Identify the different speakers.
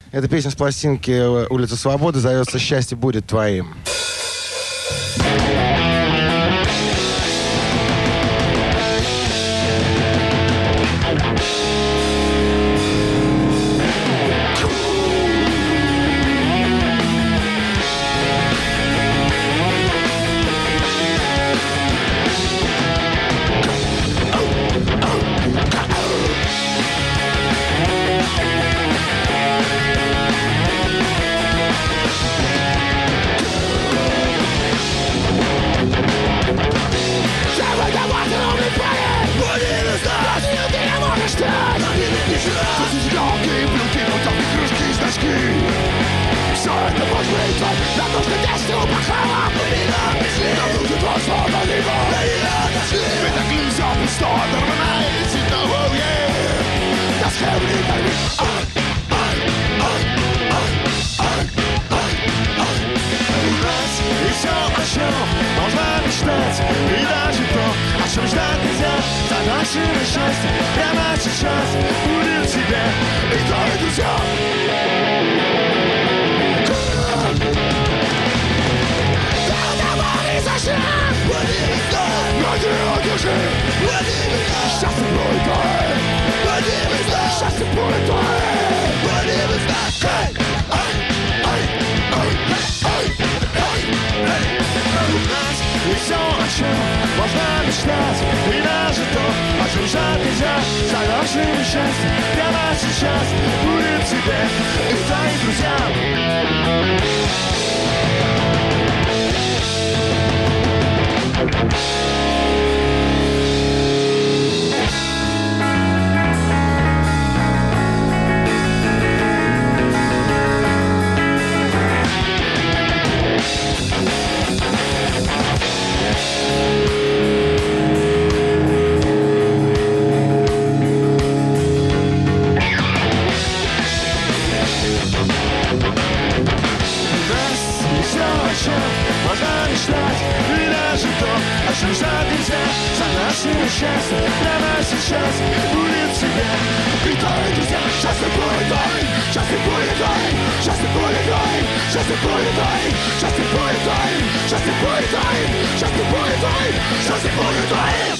Speaker 1: Эта песня с пластинки «Улица Свободы» зовется «Счастье будет твоим».
Speaker 2: Все это может быть на нужной месте упахала. Нам нужен твой свободный выбор. Ведь так нельзя просто нормально идти на волне. На схеме не пойми. У нас и все, о чем можно мечтать. И даже то, о чем ждать нельзя. За нашего счастья прямо сейчас будет тебе и твои друзья. Счастье будет твоим. Счастье будет у нас и все, о чем можно мечтать. И даже то, о чем ждать нельзя. За нашим счастьем прямо сейчас будет тебе и твоим друзьям. Можно мечтать, и даже то, о чем ждать нельзя. За наше счастье прямо сейчас будет тебе и твои друзья. Счастье будет твоим, счастье будет твоим, счастье будет твоим, счастье будет твоим, счастье будет твоим, счастье будет твоим, счастье будет твоим, счастье будет твоим.